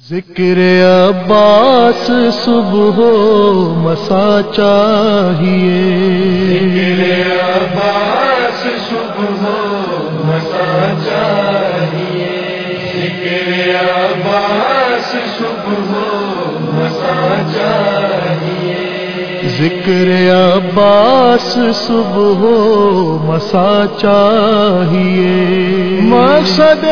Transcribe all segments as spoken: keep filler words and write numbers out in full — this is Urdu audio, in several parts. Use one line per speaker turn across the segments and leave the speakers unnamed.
ذکر عباس صبح و مسا چاہیے،
ذکر عباس صبح و مسا چاہیے، ذکر عباس صبح و مسا چاہیے،
ذکر عباس صبح و مسا چاہیے، مقصد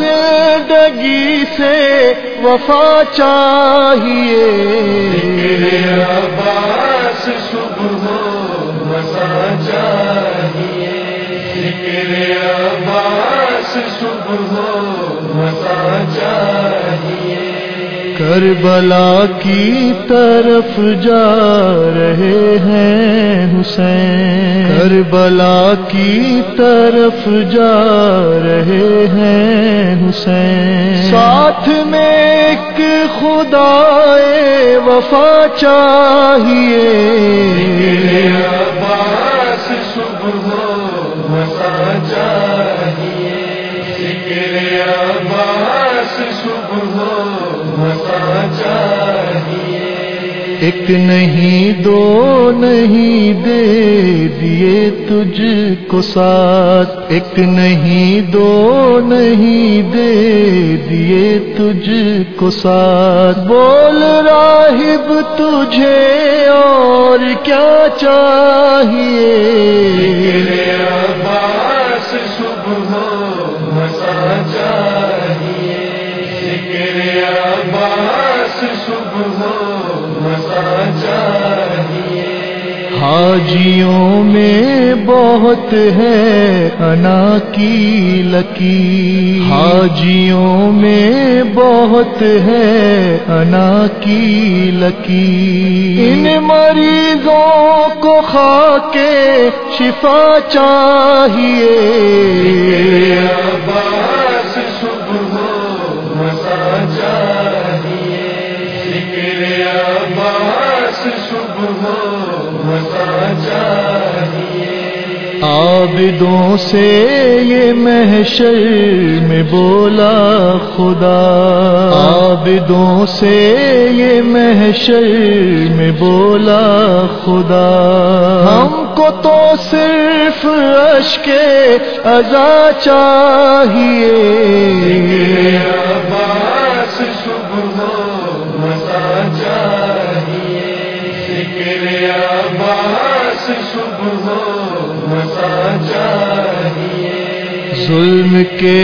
زندگی سے وفا چاہیے،
ذکر عباس صبح و مسا چاہیے، ذکر عباس صبح و مسا چاہیے،
کربلا کی طرف جا رہے ہیں حسین، کربلا کی طرف جا رہے ہیں حسین، ساتھ میں ایک خدائے وفا چاہیے،
ذکر عباس صبح و مسا چاہیے، ذکر عباس صبح و مسا چاہیے،
ایک نہیں دو نہیں دے دیے تجھ کو ساتھ، ایک نہیں دو نہیں دے دیے تجھ کو ساتھ، بول راہب تجھے اور کیا چاہیے،
ذکر عباس صبح و مسا چاہیے، ذکر عباس صبح و مسا چاہیے،
حاجیوں میں بہت ہے انا کی لکیر، حاجیوں میں بہت ہے انا کی لکیر، ان مریضوں کو خاکے شفا چاہیے،
ذکر عباس صبح و مسا چاہیے، ذکر عباس صبح و مسا چاہیے،
عابدوں سے یہ محشر میں بولا خدا، عابدوں سے یہ محشر میں بولا خدا، ہم کو تو صرف اشک عزا چاہیے،
ذکر عباس صبح و مسا چاہیے، ذکر عباس صبح و مسا چاہیے،
ظلم کے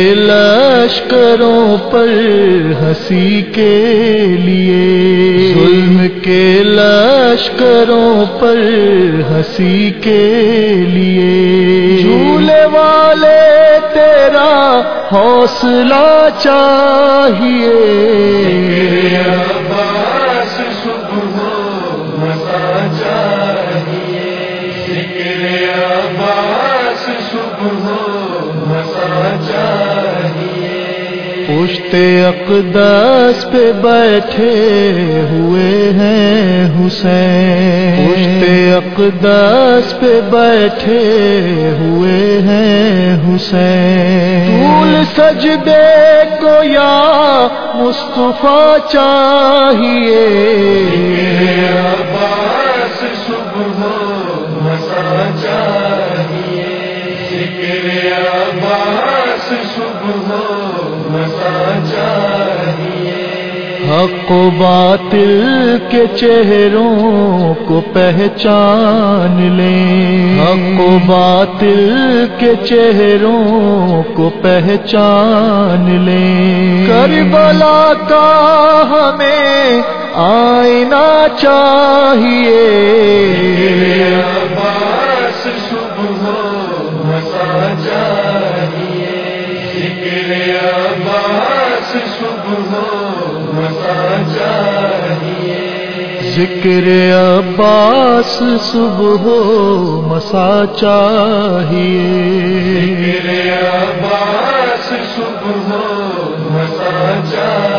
لشکروں پر ہنسی کے لیے، ظلم کے لشکروں پر ہنسی کے لیے، جھولے والے تیرا حوصلہ چاہیے،
ذکر عباس صبح و مسا چاہیے، ذکر عباس صبح و مسا چاہیے،
پشت اقدس پہ بیٹھے ہوئے ہیں حسین، پشت اقدس پہ بیٹھے ہوئے ہیں حسین، طول سجدے کو یا مصطفیٰ چاہیے،
ذکر عباس صبح و مسا چاہیے، ذکر عباس صبح و مسا چاہیے،
حق و باطل کے چہروں کو پہچان لیں، حق و باطل کے چہروں کو پہچان لیں، کربلا کا ہمیں آئینہ چاہیے،
ذکر عباس صبح و مسا چاہیے، ذکر عباس صبح و مسا چاہیے،
ذکر عباس صبح و مسا چاہیے،
ذکر عباس صبح و مسا چاہیے۔